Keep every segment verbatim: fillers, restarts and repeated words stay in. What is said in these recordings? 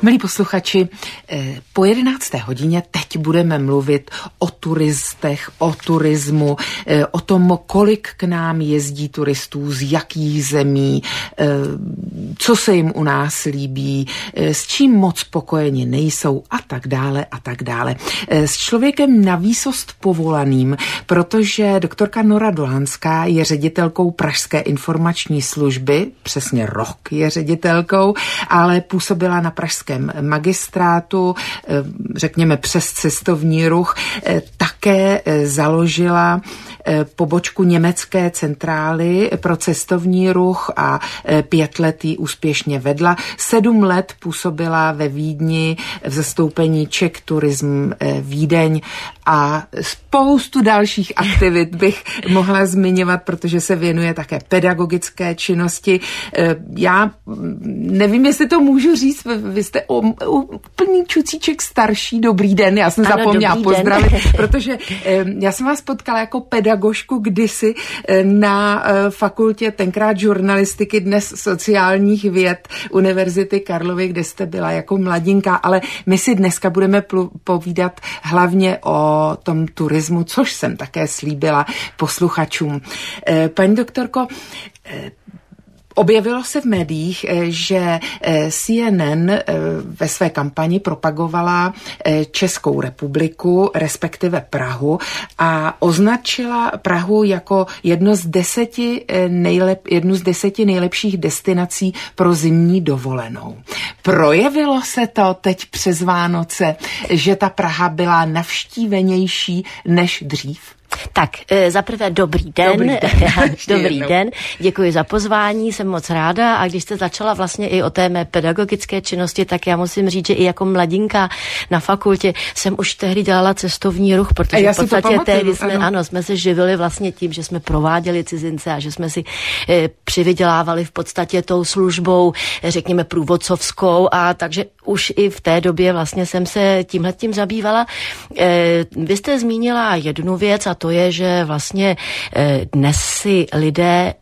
Milí posluchači, po jedenácté hodině teď budeme mluvit o turistech, o turismu, o tom, kolik k nám jezdí turistů, z jakých zemí, co se jim u nás líbí, s čím moc spokojeni nejsou a tak dále a tak dále. S člověkem na výsost povolaným, protože doktorka Nora Dolanská je ředitelkou Pražské informační služby, přesně rok je ředitelkou, ale působila na pražském magistrátu, řekněme přes cestovní ruch, také založila pobočku německé centrály pro cestovní ruch a pět let ji úspěšně vedla. Sedm let působila ve Vídni v zastoupení Czech Tourism Vídeň a spoustu dalších aktivit bych mohla zmiňovat, protože se věnuje také pedagogické činnosti. Já nevím, jestli to můžu říct, vy jste úplný čucíček starší, dobrý den, já jsem ano, zapomněla pozdravit, den. Protože já jsem vás potkala jako pedagožku kdysi na fakultě tenkrát žurnalistiky, dnes sociálních věd Univerzity Karlovy, kde jste byla jako mladinka, ale my si dneska budeme plu- povídat hlavně o tom turismu, což jsem také slíbila posluchačům. Paní doktorko, objevilo se v médiích, že C N N ve své kampani propagovala Českou republiku, respektive Prahu, a označila Prahu jako jedno z deseti nejlep, jednu z deseti nejlepších destinací pro zimní dovolenou. Projevilo se to teď přes Vánoce, že ta Praha byla navštívenější než dřív? Tak, zaprvé dobrý den. Dobrý den. Dobrý den. Děkuji za pozvání, jsem moc ráda, a když jste začala vlastně i o té mé pedagogické činnosti, tak já musím říct, že i jako mladinka na fakultě jsem už tehdy dělala cestovní ruch, protože v podstatě tehdy jsme, ano. ano, jsme se živili vlastně tím, že jsme prováděli cizince a že jsme si e, přivydělávali v podstatě tou službou, řekněme průvodcovskou, a takže už i v té době vlastně jsem se tímhletím zabývala. E, vy jste zmínila jednu věc, a to je, že vlastně dnes si lidé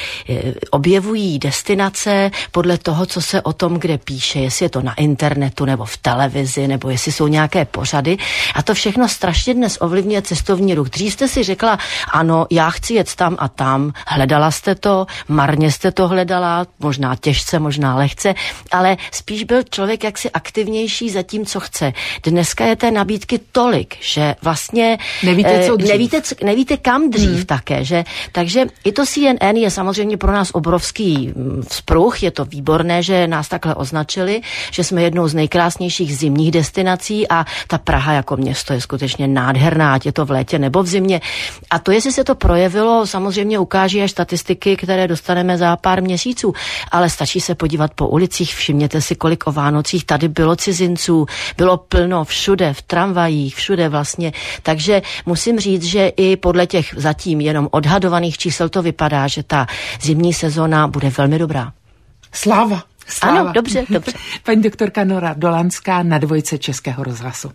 objevují destinace podle toho, co se o tom kde píše, jestli je to na internetu nebo v televizi, nebo jestli jsou nějaké pořady. A to všechno strašně dnes ovlivňuje cestovní ruch. Dřív jste si řekla, ano, já chci jet tam a tam, hledala jste to, marně jste to hledala, možná těžce, možná lehce, ale spíš byl člověk jaksi aktivnější za tím, co chce. Dneska je té nabídky tolik, že vlastně nevíte, co dřív. Nevíte, nevíte kam dřív hmm. také, že? Takže i to C N N je samozřejmě pro nás obrovský vzpruh, je to výborné, že nás takhle označili, že jsme jednou z nejkrásnějších zimních destinací a ta Praha jako město je skutečně nádherná, ať je to v létě nebo v zimě. A to, jestli se to projevilo, samozřejmě ukáží až statistiky, které dostaneme za pár měsíců, ale stačí se podívat po ulicích, všimněte si, kolik o Vánocích tady bylo cizinců, bylo plno všude, v tramvajích, všude vlastně, takže musím říct, že i podle těch zatím jenom odhadovaných čísel to vypadá, že ta zimní sezóna bude velmi dobrá. Sláva! Sláva. Ano, dobře, dobře. Paní doktorka Nora Dolanská na Dvojce Českého rozhlasu.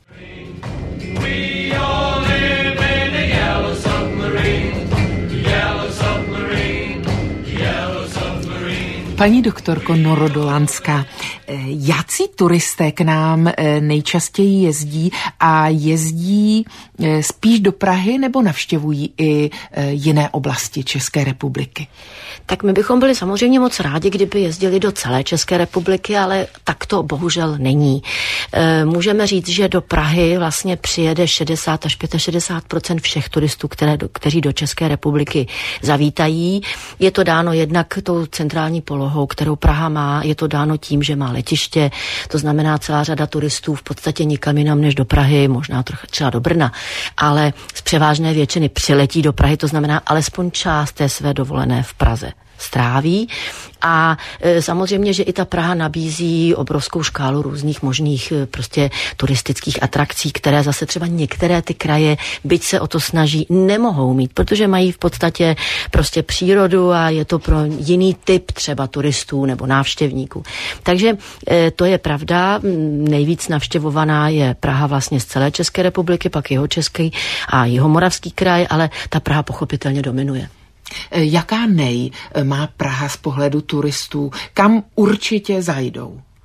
Paní doktorko Noro Dolanská, jací turisté k nám nejčastěji jezdí a jezdí spíš do Prahy nebo navštěvují i jiné oblasti České republiky? Tak my bychom byli samozřejmě moc rádi, kdyby jezdili do celé České republiky, ale tak to bohužel není. Můžeme říct, že do Prahy vlastně přijede šedesát až šedesát pět procent všech turistů, které do, kteří do České republiky zavítají. Je to dáno jednak tou centrální polohou, kterou Praha má, je to dáno tím, že má letiště, to znamená celá řada turistů v podstatě nikam jinam než do Prahy, možná trochu třeba do Brna, ale z převážné většiny přiletí do Prahy, to znamená alespoň část té své dovolené v Praze stráví. A e, samozřejmě, že i ta Praha nabízí obrovskou škálu různých možných e, prostě turistických atrakcí, které zase třeba některé ty kraje, byť se o to snaží, nemohou mít, protože mají v podstatě prostě přírodu a je to pro jiný typ třeba turistů nebo návštěvníků. Takže e, to je pravda, nejvíc navštěvovaná je Praha vlastně z celé České republiky, pak Jihočeský a Jihomoravský kraj, ale ta Praha pochopitelně dominuje. Jaká nej má Praha z pohledu turistů? Kam určitě zajdou?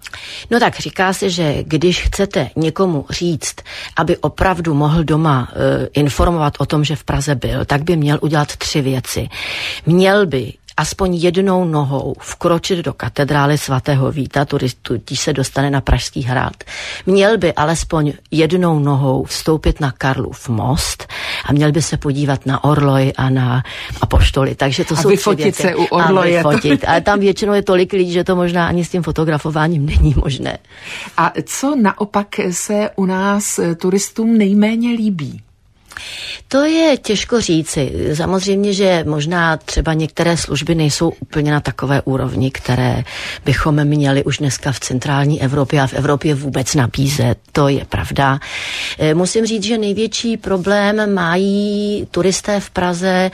No tak říká se, že když chcete někomu říct, aby opravdu mohl doma e, informovat o tom, že v Praze byl, tak by měl udělat tři věci. Měl by aspoň jednou nohou vkročit do katedrály svatého Víta, tudíž se dostane na Pražský hrad. Měl by alespoň jednou nohou vstoupit na Karlův most a měl by se podívat na orloj a na apoštoly. Takže to a jsou vyfotit se u orloje. A vyfotit. Ale tam většinou je tolik lidí, že to možná ani s tím fotografováním není možné. A co naopak se u nás turistům nejméně líbí? To je těžko říci. Samozřejmě, že možná třeba některé služby nejsou úplně na takové úrovni, které bychom měli už dneska v centrální Evropě a v Evropě vůbec nabízet. To je pravda. Musím říct, že největší problém mají turisté v Praze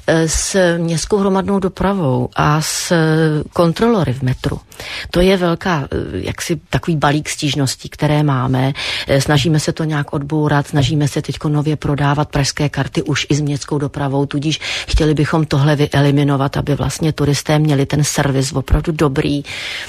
s městskou hromadnou dopravou a s kontrolory v metru. To je velká, jaksi takový balík stížností, které máme. Snažíme se to nějak odbourat, snažíme se teďko nově prodávat pražské karty už i s městskou dopravou, tudíž chtěli bychom tohle vyeliminovat, aby vlastně turisté měli ten servis opravdu dobrý.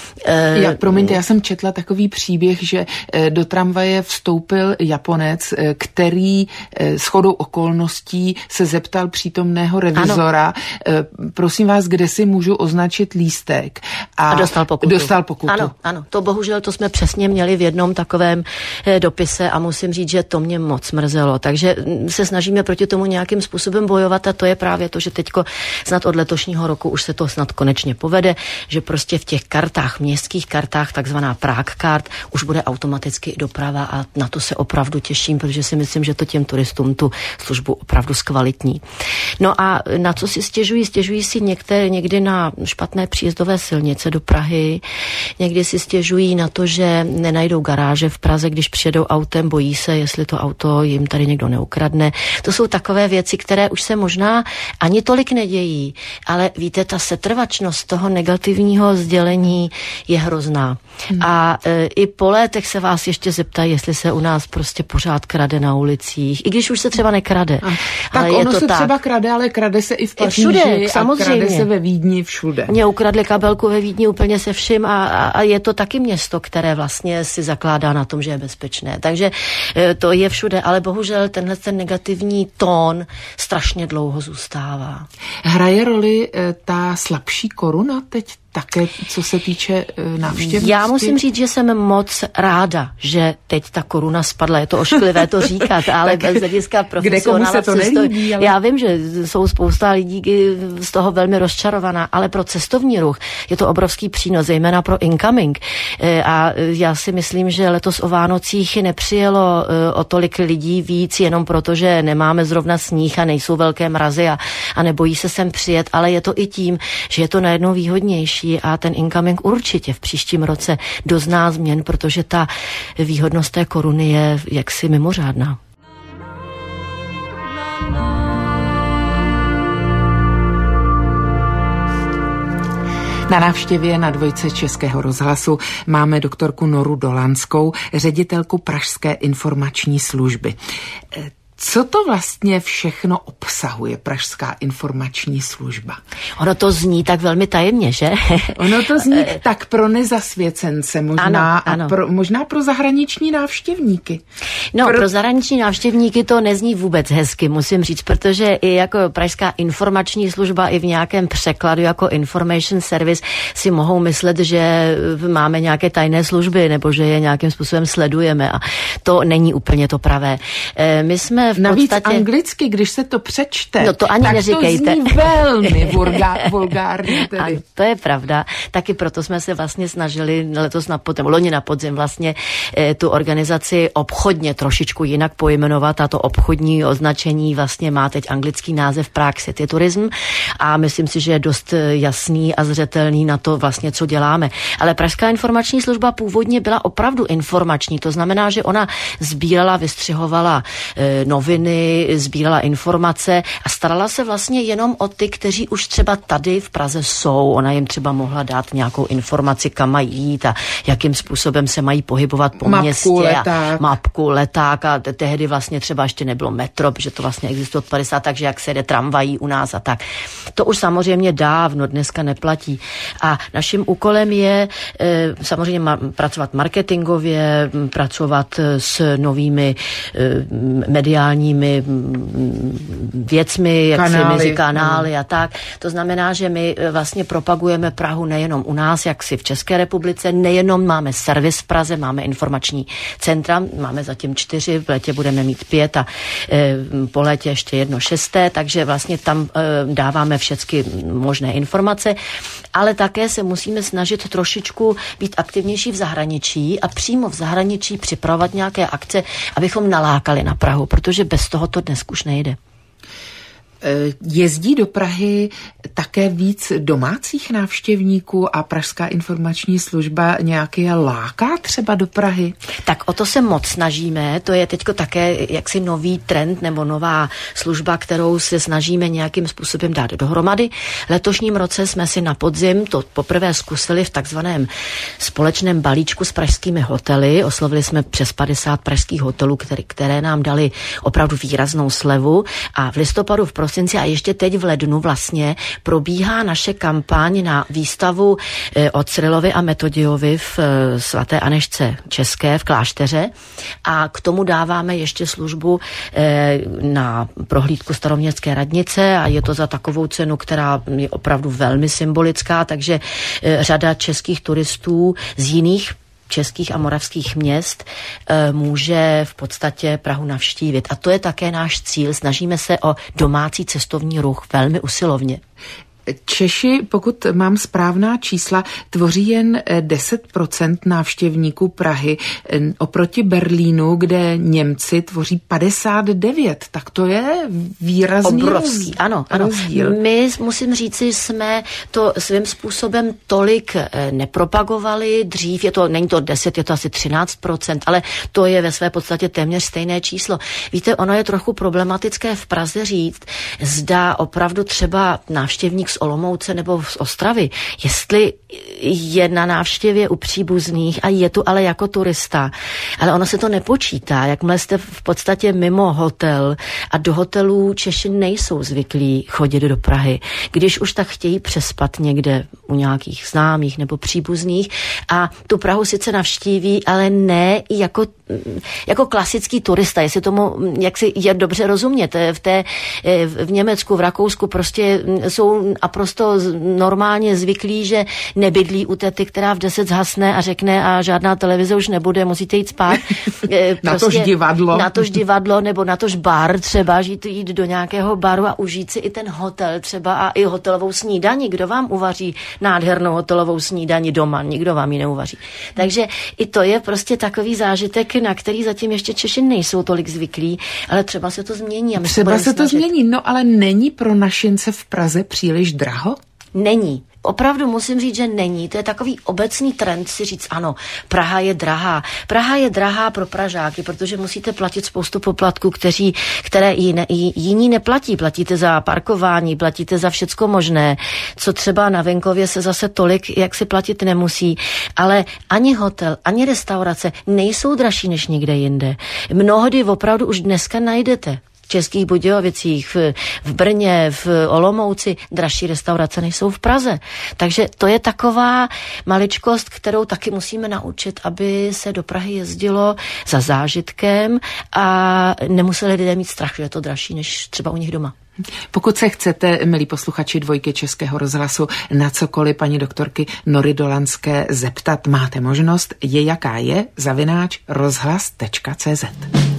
Já, promiňte, já jsem četla takový příběh, že do tramvaje vstoupil Japonec, který shodou okolností se zeptal přítomného revizora, ano. Prosím vás, kde si můžu označit lístek? A, a dostal pokutu. Dostal pokutu. Ano, ano, to bohužel, to jsme přesně měli v jednom takovém dopise a musím říct, že to mě moc mrzelo. Takže se snažíme proti tomu nějakým způsobem bojovat a to je právě to, že teďko snad od letošního roku už se to snad konečně povede, že prostě v těch kartách, městských kartách, takzvaná Prague Card, už bude automaticky doprava a na to se opravdu těším, protože si myslím, že to těm turistům tu službu opravdu zkvalitní. No a na co si stěžují? Stěžují si některé, někdy na špatné příjezdové silnice do Prahy, někdy si stěžují na to, že nenajdou garáže v Praze, když přijedou autem, bojí se, jestli to auto jim tady někdo neukradne. To jsou takové věci, které už se možná ani tolik nedějí, ale víte, ta setrvačnost toho negativního sdělení je hrozná. Hmm. A e, i po létech se vás ještě zeptají, jestli se u nás prostě pořád krade na ulicích, i když už se třeba nekrade. A, tak ale ono je to se tak. třeba krade, ale krade se i v Paříži všude, samozřejmě. A krade se ve Vídni všude. Mě ukradli kabelku ve Vídni úplně se vším a, a, a je to taky město, které vlastně si zakládá na tom, že je bezpečné. Takže e, to je všude, ale bohužel tenhle ten negativní tón strašně dlouho zůstává. Hraje roli e, ta slabší koruna teď také, co se týče e, návštěvnosti? Já musím říct, že jsem moc ráda, že teď ta koruna spadla. Je to ošklivé to říkat, ale bez hlediska profesionála. Kde komu se to nelíbí, ale... Já vím, že jsou spousta lidí z toho velmi rozčarovaná, ale pro cestovní ruch je to obrovský přínos, zejména pro incoming. E, a já si myslím, že letos o Vánocích nepřijelo e, o tolik lidí víc, jenom proto, že nemáme zrovna sníh a nejsou velké mrazy a, a nebojí se sem přijet, ale je to i tím, že je to najednou výhodnější a ten incoming určitě v příštím roce dozná změn, protože ta výhodnost té koruny je jaksi mimořádná. Na návštěvě na dvojce Českého rozhlasu máme doktorku Noru Dolanskou, ředitelku Pražské informační služby. Co to vlastně všechno obsahuje Pražská informační služba? Ono to zní tak velmi tajemně, že? Ono to zní tak pro nezasvěcence, možná, ano, ano. A pro, možná pro zahraniční návštěvníky. No, pro... pro zahraniční návštěvníky to nezní vůbec hezky, musím říct, protože i jako Pražská informační služba i v nějakém překladu jako information service si mohou myslet, že máme nějaké tajné služby nebo že je nějakým způsobem sledujeme a to není úplně to pravé. My jsme v Navíc podstatě... anglicky, když se to přečte, no to ani tak neříkejte. To zní velmi vulgá, vulgárně tedy. Ano, to je pravda. Taky proto jsme se vlastně snažili letos na podzim, loni na podzim vlastně e, tu organizaci obchodně trošičku jinak pojmenovat a to obchodní označení vlastně má teď anglický název Prague City Tourism a myslím si, že je dost jasný a zřetelný na to vlastně, co děláme. Ale Pražská informační služba původně byla opravdu informační, to znamená, že ona sbírala, vystřihovala e, noviny, sbírala informace a starala se vlastně jenom o ty, kteří už třeba tady v Praze jsou. Ona jim třeba mohla dát nějakou informaci, kam mají jít a jakým způsobem se mají pohybovat po mapku, městě. Leták. A mapku, leták a tehdy vlastně třeba ještě nebylo metro, protože to vlastně existuje od padesát, takže jak se jde tramvají u nás a tak. To už samozřejmě dávno dneska neplatí. A naším úkolem je e, samozřejmě ma- pracovat marketingově, pracovat s novými e, mediálními věcmi, jak si mezi kanály mm. a tak. To znamená, že my vlastně propagujeme Prahu nejenom u nás, jak si v České republice, nejenom máme servis v Praze, máme informační centra, máme zatím čtyři, v létě budeme mít pět a e, po létě ještě jedno šesté, takže vlastně tam e, dáváme všechny možné informace, ale také se musíme snažit trošičku být aktivnější v zahraničí a přímo v zahraničí připravovat nějaké akce, abychom nalákali na Prahu, protože bez toho to dnes už nejde. Jezdí do Prahy také víc domácích návštěvníků a Pražská informační služba nějaké láká třeba do Prahy? Tak o to se moc snažíme, to je teďko také jaksi nový trend nebo nová služba, kterou se snažíme nějakým způsobem dát dohromady. Letošním roce jsme si na podzim to poprvé zkusili v takzvaném společném balíčku s pražskými hotely. Oslovili jsme přes padesát pražských hotelů, které, které nám dali opravdu výraznou slevu a v listopadu v prosinci a ještě teď v lednu vlastně probíhá naše kampaň na výstavu od Cyrilovi a Metodiovi v svaté Anežce České v klášteře a k tomu dáváme ještě službu na prohlídku Staroměstské radnice a je to za takovou cenu, která je opravdu velmi symbolická, takže řada českých turistů z jiných českých a moravských měst e, může v podstatě Prahu navštívit. A to je také náš cíl. Snažíme se o domácí cestovní ruch velmi usilovně. Češi, pokud mám správná čísla, tvoří jen deset procent návštěvníků Prahy oproti Berlínu, kde Němci tvoří padesát devět. Tak to je výrazný obrovský, ano, ano. rozdíl. My, musím říci, jsme to svým způsobem tolik nepropagovali. Dřív je to, není to deset, je to asi třináct procent, ale to je ve své podstatě téměř stejné číslo. Víte, ono je trochu problematické v Praze říct, zda opravdu třeba návštěvník z Olomouce nebo z Ostravy, jestli je na návštěvě u příbuzných a je tu ale jako turista. Ale ono se to nepočítá, jakmile jste v podstatě mimo hotel a do hotelů Češi nejsou zvyklí chodit do Prahy. Když už tak chtějí přespat někde u nějakých známých nebo příbuzných a tu Prahu sice navštíví, ale ne jako, jako klasický turista, jestli tomu jak si je dobře rozumět. V, té, v Německu, v Rakousku prostě jsou naprosto normálně zvyklí, že nebydlí u tety, která v deset zhasne a řekne a žádná televize už nebude, musíte jít spát. Prostě na tož divadlo. Na tož divadlo nebo na tož bar třeba, jít, jít do nějakého baru a užít si i ten hotel třeba a i hotelovou snídani. Kdo vám uvaří nádhernou hotelovou snídani doma? Nikdo vám ji neuvaří. Takže i to je prostě takový zážitek, na který zatím ještě Češi nejsou tolik zvyklí, ale třeba se to změní. A my třeba se, se to snažit. změní, no ale není pro našince v Praze příliš draho? Není. Opravdu musím říct, že není. To je takový obecný trend si říct, ano, Praha je drahá. Praha je drahá pro Pražáky, protože musíte platit spoustu poplatků, kteří, které jiné, jiní neplatí. Platíte za parkování, platíte za všecko možné, co třeba na venkově se zase tolik, jak si platit nemusí. Ale ani hotel, ani restaurace nejsou dražší než někde jinde. Mnohdy opravdu už dneska najdete v Českých Budějovicích, v, v Brně, v Olomouci dražší restaurace nejsou v Praze. Takže to je taková maličkost, kterou taky musíme naučit, aby se do Prahy jezdilo za zážitkem a nemuseli lidé mít strach, že je to dražší než třeba u nich doma. Pokud se chcete, milí posluchači Dvojky Českého rozhlasu, na cokoliv paní doktorky Nory Dolanské zeptat, máte možnost, je jaká je, zavináč rozhlas tečka cé zet.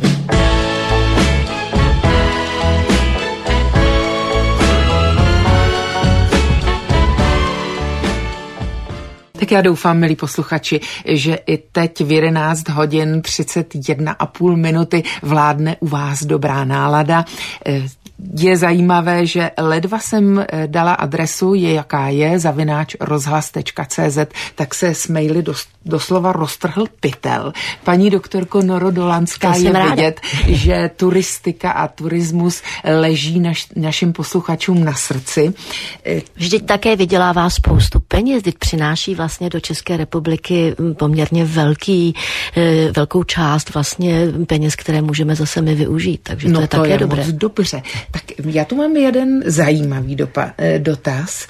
Tak já doufám, milí posluchači, že i teď v jedenáct hodin třicet jedna a půl minuty vládne u vás dobrá nálada. je zajímavé, že ledva jsem dala adresu, je jaká je, zavináč rozhlas tečka cé zet, tak se s maily dos, doslova roztrhl pytel. Paní doktorko Noro Dolanská, je ráda vidět, že turistika a turismus leží naš, našim posluchačům na srdci. Vždyť také vydělává spoustu peněz, vždyť přináší vlastně do České republiky poměrně velký, velkou část vlastně peněz, které můžeme zase my využít, takže to no je to také je dobré. Moc dobře. Tak já tu mám jeden zajímavý dopa, dotaz.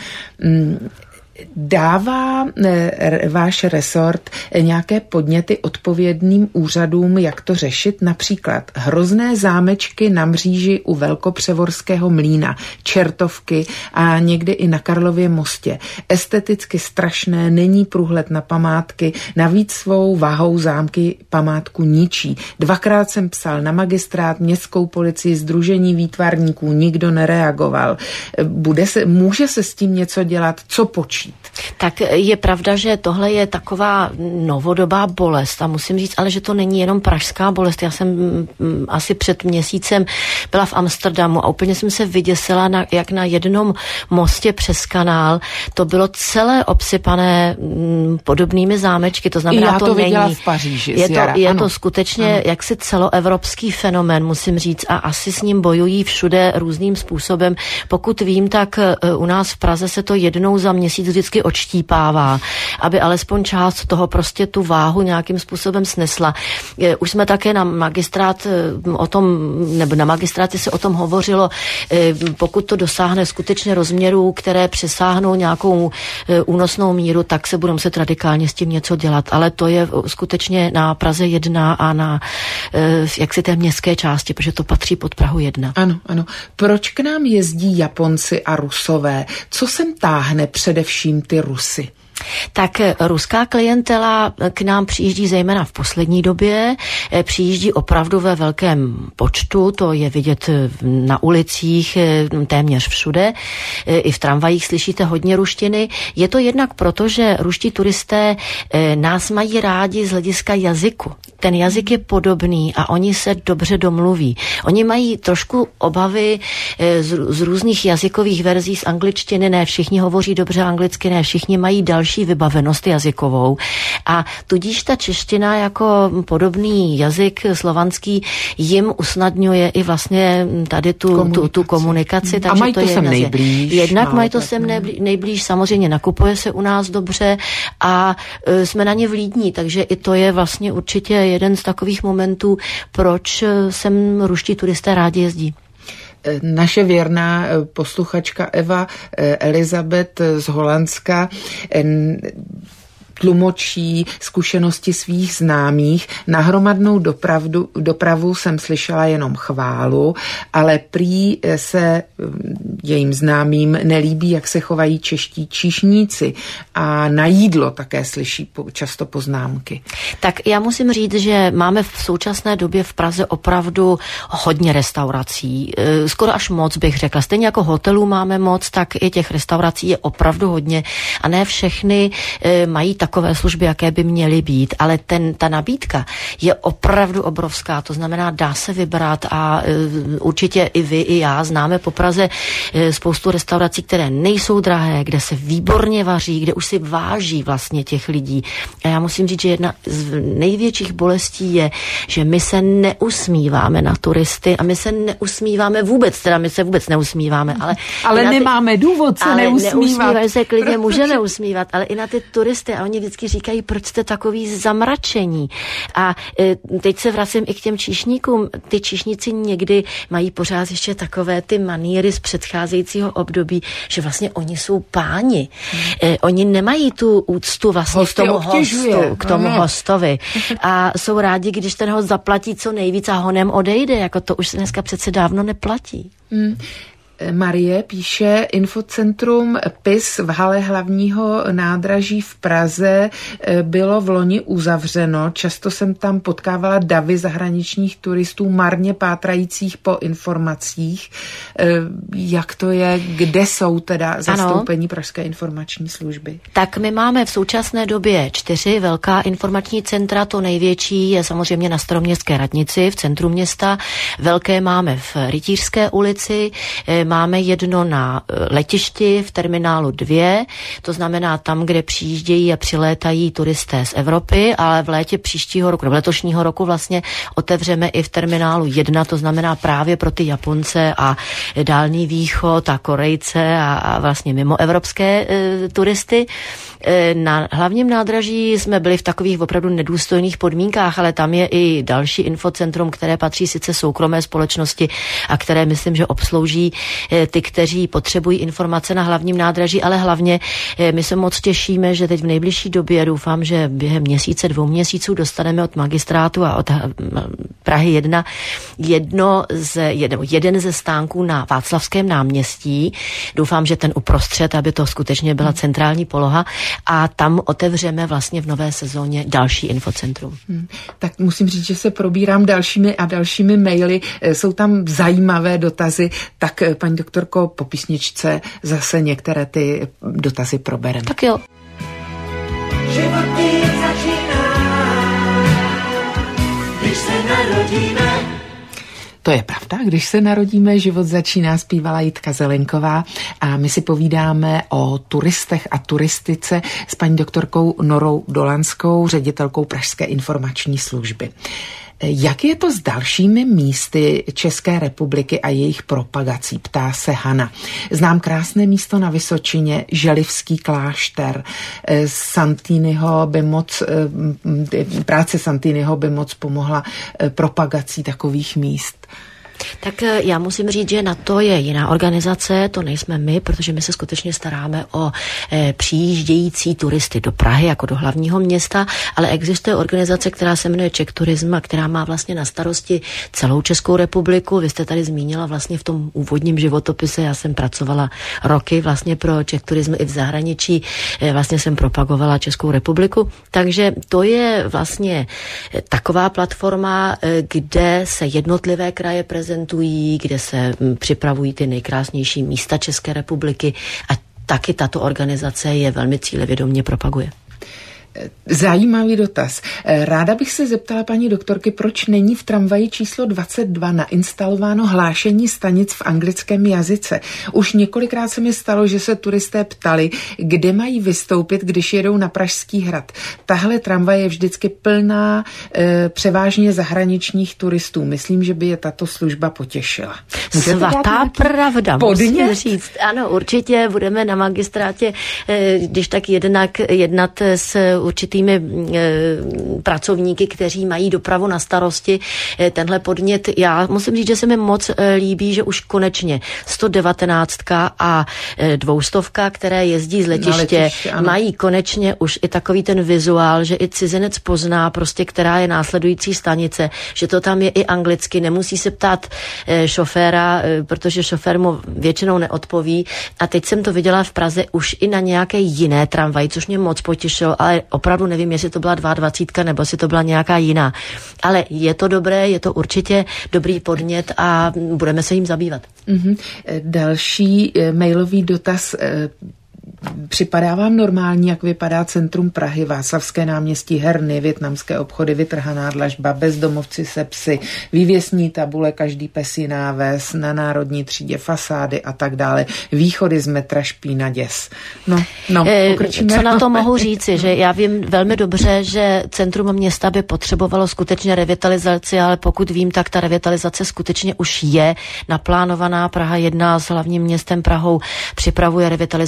Dává e, váš resort nějaké podněty odpovědným úřadům, jak to řešit? Například hrozné zámečky na mříži u Velkopřevorského mlýna, Čertovky a někdy i na Karlově mostě. Esteticky strašné, není průhled na památky, navíc svou váhou zámky památku ničí. Dvakrát jsem psal na magistrát, městskou policii, sdružení výtvarníků, nikdo nereagoval. Bude se, může se s tím něco dělat? Co počít? Tak je pravda, že tohle je taková novodobá bolest a musím říct, ale že to není jenom pražská bolest. Já jsem m, asi před měsícem byla v Amsterdamu a úplně jsem se vyděsila, na, jak na jednom mostě přes kanál to bylo celé obsypané m, podobnými zámečky, to znamená, já to, to viděla není. v Paříži. Je, to, je to skutečně ano. jaksi celoevropský fenomén, musím říct, a asi s ním bojují všude různým způsobem. Pokud vím, tak u nás v Praze se to jednou za měsíc vždycky odštípává, aby alespoň část toho prostě tu váhu nějakým způsobem snesla. Už jsme také na magistrát o tom, nebo na magistráti se o tom hovořilo, pokud to dosáhne skutečně rozměrů, které přesáhnou nějakou únosnou míru, tak se budou muset radikálně s tím něco dělat. Ale to je skutečně na Praze jedna a na jaksi té městské části, protože to patří pod Prahu jedna. Ano, ano. Proč k nám jezdí Japonci a Rusové? Co sem táhne především ty Rusy? Tak ruská klientela k nám přijíždí zejména v poslední době, přijíždí opravdu ve velkém počtu, to je vidět na ulicích téměř všude, i v tramvajích slyšíte hodně ruštiny. Je to jednak proto, že ruští turisté nás mají rádi z hlediska jazyku. Ten jazyk je podobný a oni se dobře domluví. Oni mají trošku obavy z, z různých jazykových verzí z angličtiny, ne všichni hovoří dobře anglicky, ne všichni mají další vybavenost jazykovou a tudíž ta čeština jako podobný jazyk slovanský jim usnadňuje i vlastně tady tu komunikaci. Tu, tu komunikaci a mají to, to sem nejblíž. Jednak mají to sem nejblíž, nejblíž, samozřejmě nakupuje se u nás dobře a e, jsme na ně vlídní, takže i to je vlastně určitě jeden z takových momentů, proč sem ruští turisté rádi jezdí. Naše věrná posluchačka Eva Elizabeth z Holandska tlumočí zkušenosti svých známých. Na hromadnou dopravu, dopravu jsem slyšela jenom chválu, ale prý se jejím známým nelíbí, jak se chovají čeští číšníci a na jídlo také slyší často poznámky. Tak já musím říct, že máme v současné době v Praze opravdu hodně restaurací. Skoro až moc bych řekla. Stejně jako hotelů máme moc, tak i těch restaurací je opravdu hodně a ne všechny mají takové služby, jaké by měly být, ale ten, ta nabídka je opravdu obrovská, to znamená, dá se vybrat a uh, určitě i vy, i já známe po Praze uh, spoustu restaurací, které nejsou drahé, kde se výborně vaří, kde už si váží vlastně těch lidí. A já musím říct, že jedna z největších bolestí je, že my se neusmíváme na turisty a my se neusmíváme vůbec, teda my se vůbec neusmíváme, ale... Ale nemáme ty, důvod se neusmívat. Neusmívat se klidně protože... můžeme usmívat, ale i na ty turisty a oni vždycky říkají, proč jste takový zamračení. A e, teď se vracím i k těm číšníkům. Ty číšníci někdy mají pořád ještě takové ty maníry z předcházejícího období, že vlastně oni jsou páni. E, oni nemají tu úctu vlastně Hosty k tomu obtěžuje. hostu, k tomu Aha. hostovi. A jsou rádi, když ten host zaplatí co nejvíc a honem odejde. Jako to už se dneska přece dávno neplatí. Hmm. Marie píše, infocentrum P I S v hale hlavního nádraží v Praze bylo v loni uzavřeno. Často jsem tam potkávala davy zahraničních turistů marně pátrajících po informacích. Jak to je, kde jsou teda zastoupení Pražské informační služby? Tak my máme v současné době čtyři velká informační centra. To největší je samozřejmě na Staroměstské radnici v centru města. Velké máme v Rytířské ulici. Máme jedno na letišti v terminálu dvě, to znamená tam, kde přijíždějí a přilétají turisté z Evropy, ale v létě příštího roku, nebo letošního roku vlastně otevřeme i v terminálu jedna, to znamená právě pro ty Japonce a Dálný východ a Korejce a, a vlastně mimoevropské e, turisty. E, na hlavním nádraží jsme byli v takových opravdu nedůstojných podmínkách, ale tam je i další infocentrum, které patří sice soukromé společnosti a které myslím, že obslouží e, ty, kteří potřebují informace na hlavním nádraží, ale hlavně e, my se moc těšíme, že teď v nejbližší době, doufám, že během měsíce, dvou měsíců dostaneme od magistrátu a od Prahy jedna jedno z, jeden ze stánků na Václavském náměstí. Doufám, že ten uprostřed, aby to skutečně byla centrální poloha a tam otevřeme vlastně v nové sezóně další infocentrum. Hmm. Tak musím říct, že se probírám dalšími a dalšími maily. Jsou tam zajímavé dotazy, tak paní doktorko, po písničce zase některé ty dotazy probereme. Tak jo. Životní začíná, když se narodíme. To je pravda, když se narodíme, život začíná, zpívala Jitka Zelenková a my si povídáme o turistech a turistice s paní doktorkou Norou Dolanskou, ředitelkou Pražské informační služby. Jak je to s dalšími místy České republiky a jejich propagací, ptá se Hana. Znám krásné místo na Vysočině, Želivský klášter. Santiniho by moc, práce Santiniho by moc pomohla propagací takových míst. Tak já musím říct, že na to je jiná organizace, to nejsme my, protože my se skutečně staráme o e, přijíždějící turisty do Prahy jako do hlavního města, ale existuje organizace, která se jmenuje Czech Tourism a která má vlastně na starosti celou Českou republiku. Vy jste tady zmínila vlastně v tom úvodním životopise, já jsem pracovala roky vlastně pro Czech Tourism i v zahraničí, e, vlastně jsem propagovala Českou republiku, takže to je vlastně taková platforma, e, kde se jednotlivé kraje prezentují, kde se připravují ty nejkrásnější místa České republiky a taky tato organizace je velmi cílevědomě propaguje. Zajímavý dotaz. Ráda bych se zeptala paní doktorky, proč není v tramvaji číslo dvacet dva nainstalováno hlášení stanic v anglickém jazyce. Už několikrát se mi stalo, že se turisté ptali, kde mají vystoupit, když jedou na Pražský hrad. Tahle tramvaj je vždycky plná e, převážně zahraničních turistů. Myslím, že by je tato služba potěšila. Můžete Svatá pravda, podnět? Musím říct. Ano, určitě budeme na magistrátě, e, když tak jednak jednat s určitými e, pracovníky, kteří mají dopravu na starosti. E, tenhle podnět, já musím říct, že se mi moc e, líbí, že už konečně sto devatenáct a e, dvoustovka, které jezdí z letiště, letiště mají konečně už i takový ten vizuál, že i cizinec pozná prostě, která je následující stanice, že to tam je i anglicky, nemusí se ptát e, šoféra, e, protože šofér mu většinou neodpoví. A teď jsem to viděla v Praze už i na nějaké jiné tramvaji, což mě moc potěšilo, ale opravdu nevím, jestli to byla dvacet dva nebo jestli to byla nějaká jiná. Ale je to dobré, je to určitě dobrý podnět a budeme se jim zabývat. Mm-hmm. Další mailový dotaz. Připadá vám normální, jak vypadá centrum Prahy, Václavské náměstí, herny, vietnamské obchody, vytrhaná dlažba, bezdomovci se psy, vývěsní tabule, každý pes jiná ves, na Národní třídě fasády a tak dále, východy z metra špína děs. No, no, Co na to mohu říci, že já vím velmi dobře, že centrum města by potřebovalo skutečně revitalizaci, ale pokud vím, tak ta revitalizace skutečně už je naplánovaná. Praha jedna s hlavním městem Prahou připravuje revitalizaci celé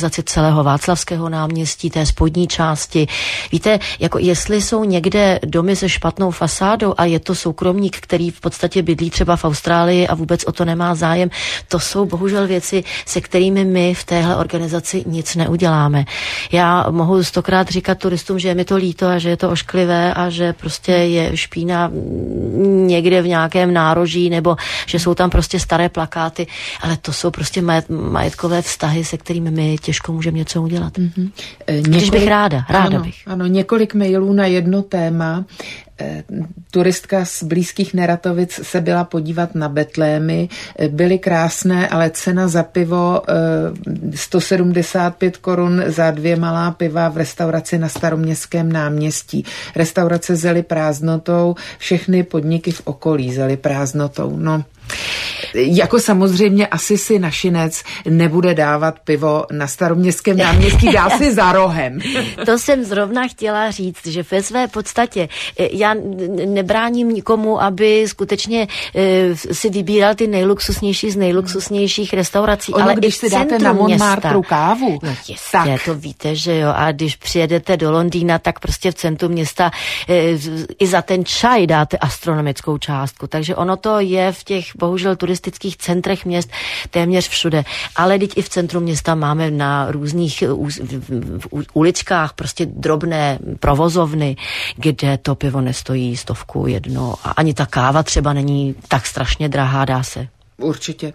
celého Václavského náměstí, té spodní části. Víte, jako jestli jsou někde domy se špatnou fasádou a je to soukromník, který v podstatě bydlí třeba v Austrálii a vůbec o to nemá zájem, to jsou bohužel věci, se kterými my v téhle organizaci nic neuděláme. Já mohu stokrát říkat turistům, že je mi to líto a že je to ošklivé a že prostě je špína někde v nějakém nároží nebo že jsou tam prostě staré plakáty, ale to jsou prostě majet, majetkové vztahy, se kterými my těžko můžeme něco udělat. Mm-hmm. Několik, Když bych ráda, ráda ano, bych. Ano, několik mailů na jedno téma. Turistka z blízkých Neratovic se byla podívat na Betlémy. Byly krásné, ale cena za pivo sto sedmdesát pět korun za dvě malá piva v restauraci na Staroměstském náměstí. Restaurace zely prázdnotou, všechny podniky v okolí zely prázdnotou. No, jako samozřejmě asi si našinec nebude dávat pivo na Staroměstském náměstí, dá si za rohem. To jsem zrovna chtěla říct, že ve své podstatě já nebráním nikomu, aby skutečně si vybíral ty nejluxusnější z nejluxusnějších restaurací. Ono, ale když si dáte na Montmartre kávu, no jistě, tak to víte, že jo. A když přijedete do Londýna, tak prostě v centru města i za ten čaj dáte astronomickou částku. Takže ono to je v těch bohužel turistických centrech měst téměř všude. Ale teď i v centru města máme na různých uličkách prostě drobné provozovny, kde to pivo nestojí stovku jedno a ani ta káva třeba není tak strašně drahá, dá se. Určitě.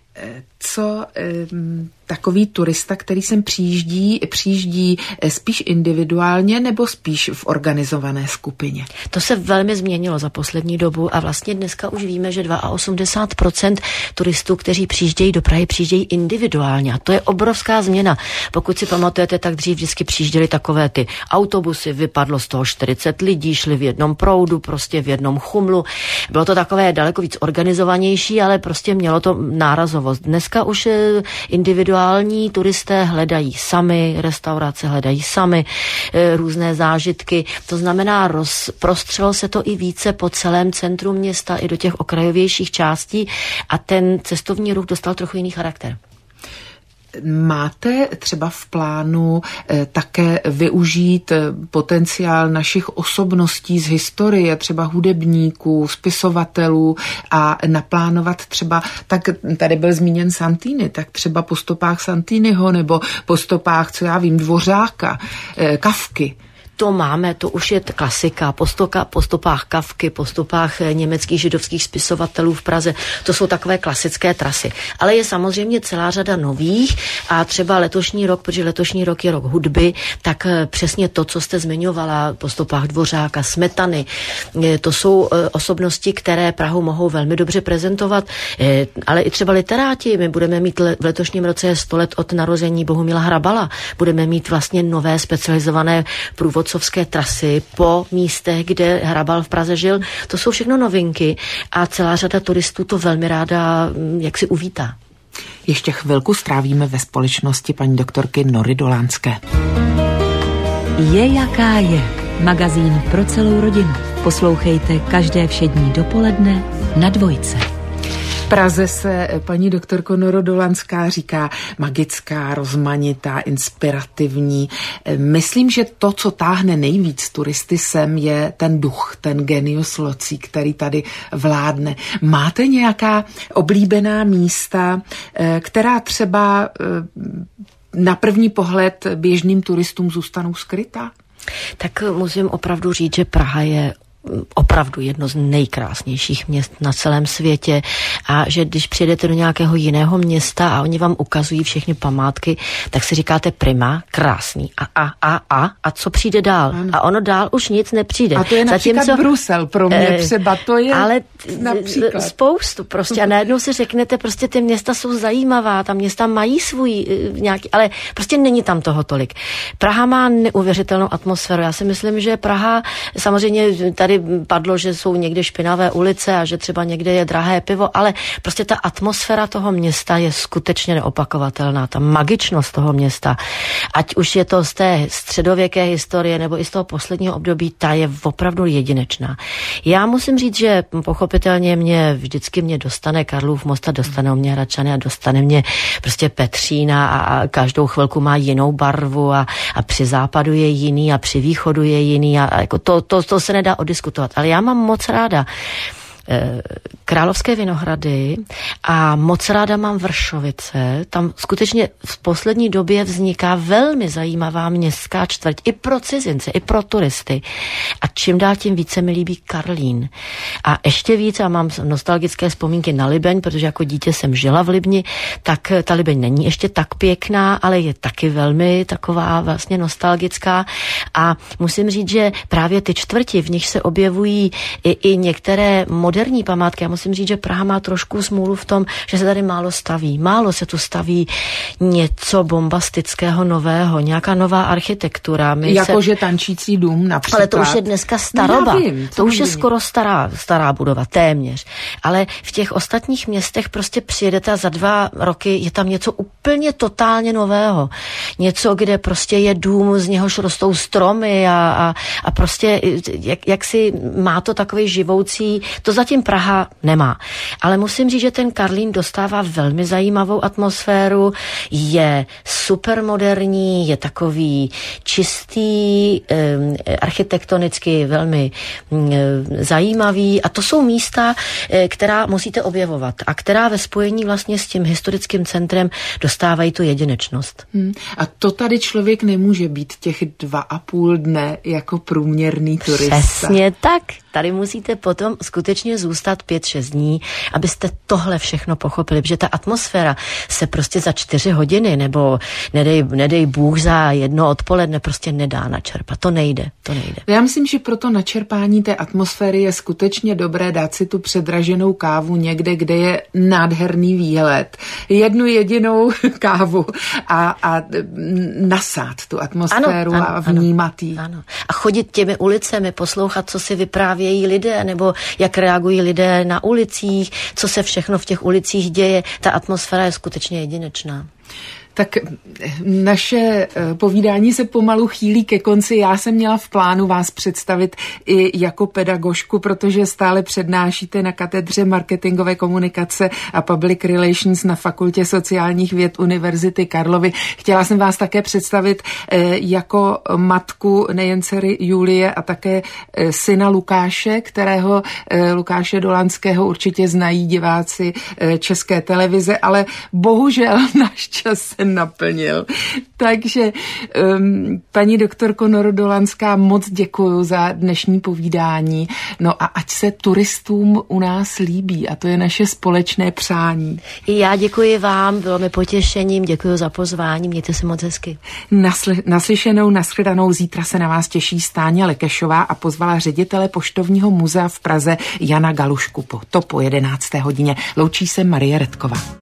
Co um, takový turista, který sem přijíždí, přijíždí spíš individuálně nebo spíš v organizované skupině? To se velmi změnilo za poslední dobu a vlastně dneska už víme, že osmdesát dva procent turistů, kteří přijíždějí do Prahy, přijíždějí individuálně a to je obrovská změna. Pokud si pamatujete, tak dřív vždycky přijížděly takové ty autobusy, vypadlo z toho čtyřicet lidí, šli v jednom proudu, prostě v jednom chumlu. Bylo to takové daleko víc organizovanější, ale prostě mělo to nárazovost. Dneska už individuální turisté hledají sami, restaurace hledají sami, různé zážitky. To znamená, rozprostřelo se to i více po celém centru města, i do těch okrajovějších částí a ten cestovní ruch dostal trochu jiný charakter. Máte třeba v plánu eh, také využít eh, potenciál našich osobností z historie, třeba hudebníků, spisovatelů a naplánovat třeba, tak tady byl zmíněn Santini, tak třeba po stopách Santiniho nebo po stopách, co já vím, Dvořáka, eh, Kafky. To máme, to už je klasika, po, stoka, po stopách Kafky, po stopách německých židovských spisovatelů v Praze, to jsou takové klasické trasy. Ale je samozřejmě celá řada nových a třeba letošní rok, protože letošní rok je rok hudby, tak přesně to, co jste zmiňovala, po stopách Dvořáka, Smetany, to jsou osobnosti, které Prahu mohou velmi dobře prezentovat, ale i třeba literáti. My budeme mít v letošním roce sto let od narození Bohumila Hrabala, budeme mít vlastně nové specializované průvodcovské trasy po místech, kde Hrabal v Praze žil. To jsou všechno novinky a celá řada turistů to velmi ráda jak si uvítá. Ještě chvilku strávíme ve společnosti paní doktorky Nory Dolánské. Je jaká je. Magazín pro celou rodinu. Poslouchejte každé všední dopoledne na Dvojce. V Praze se paní doktorko Noro Dolanská říká magická, rozmanitá, inspirativní. Myslím, že to, co táhne nejvíc turisty sem, je ten duch, ten genius loci, který tady vládne. Máte nějaká oblíbená místa, která třeba na první pohled běžným turistům zůstanou skrytá? Tak musím opravdu říct, že Praha je opravdu jedno z nejkrásnějších měst na celém světě a že když přijedete do nějakého jiného města a oni vám ukazují všechny památky, tak si říkáte prima, krásný a a a a a co přijde dál? Ano. A ono dál už nic nepřijde. A to je například Zatímco, Brusel pro mě eh, třeba, to je ale například. Spoustu prostě a najednou si řeknete, prostě ty města jsou zajímavá, ta města mají svůj nějaký, ale prostě není tam toho tolik. Praha má neuvěřitelnou atmosféru. Já si myslím, že Praha, samozřejmě tady tady padlo, že jsou někde špinavé ulice a že třeba někde je drahé pivo, ale prostě ta atmosféra toho města je skutečně neopakovatelná. Ta magičnost toho města, ať už je to z té středověké historie nebo i z toho posledního období, ta je opravdu jedinečná. Já musím říct, že pochopitelně mě vždycky mě dostane Karlův most a dostane mě Hradčany a dostane mě prostě Petřína a, a každou chvilku má jinou barvu a, a při západu je jiný a při východu je jiný a, a jako to, to, to se nedá odiskutovat. Ale já mám moc ráda Královské Vinohrady a moc ráda mám Vršovice. Tam skutečně v poslední době vzniká velmi zajímavá městská čtvrť i pro cizince, i pro turisty. A čím dál tím více mi líbí Karlín. A ještě víc, a mám nostalgické vzpomínky na Libeň, protože jako dítě jsem žila v Libni, tak ta Libeň není ještě tak pěkná, ale je taky velmi taková vlastně nostalgická. A musím říct, že právě ty čtvrti, v nich se objevují i, i některé moderní moderní památky. Já musím říct, že Praha má trošku smůlu v tom, že se tady málo staví. Málo se tu staví něco bombastického nového, nějaká nová architektura. My jako, se... že tančící dům například. Ale to už je dneska staroba. No, vím, to už je skoro stará, stará budova, téměř. Ale v těch ostatních městech prostě přijedete a za dva roky je tam něco úplně totálně nového. Něco, kde prostě je dům, z něhož rostou stromy a, a, a prostě jak, jak si má to takový živoucí, to zatím Praha nemá. Ale musím říct, že ten Karlín dostává velmi zajímavou atmosféru, je supermoderní, je takový čistý, eh, architektonicky velmi eh, zajímavý a to jsou místa, eh, která musíte objevovat a která ve spojení vlastně s tím historickým centrem dostávají tu jedinečnost. Hmm. A to tady člověk nemůže být těch dva a půl dne jako průměrný turista. Přesně tak. Tady musíte potom skutečně zůstat pět, šest dní, abyste tohle všechno pochopili, protože ta atmosféra se prostě za čtyři hodiny nebo nedej, nedej Bůh za jedno odpoledne prostě nedá načerpat. To nejde, to nejde. Já myslím, že pro to načerpání té atmosféry je skutečně dobré dát si tu předraženou kávu někde, kde je nádherný výhled. Jednu jedinou kávu a, a nasát tu atmosféru ano, ano, a vnímat ji. Ano. A chodit těmi ulicemi, poslouchat, co si vyprávějí lidé, nebo jak reagují lidé na ulicích, co se všechno v těch ulicích děje. Ta atmosféra je skutečně jedinečná. Tak naše povídání se pomalu chýlí ke konci. Já jsem měla v plánu vás představit i jako pedagožku, protože stále přednášíte na katedře marketingové komunikace a public relations na Fakultě sociálních věd Univerzity Karlovy. Chtěla jsem vás také představit jako matku nejen dcery Julie a také syna Lukáše, kterého Lukáše Dolanského určitě znají diváci České televize, ale bohužel náš čas se naplnil. Takže um, paní doktorko Noro Dolanská, moc děkuju za dnešní povídání. No a ať se turistům u nás líbí a to je naše společné přání. I já děkuji vám, bylo mi potěšením, děkuji za pozvání, mějte se moc hezky. Nasl- naslyšenou, nashledanou, zítra se na vás těší Stáňa Lekešová a pozvala ředitele Poštovního muzea v Praze Jana Galušku. Po, to po jedenácté hodině. Loučí se Marie Redková.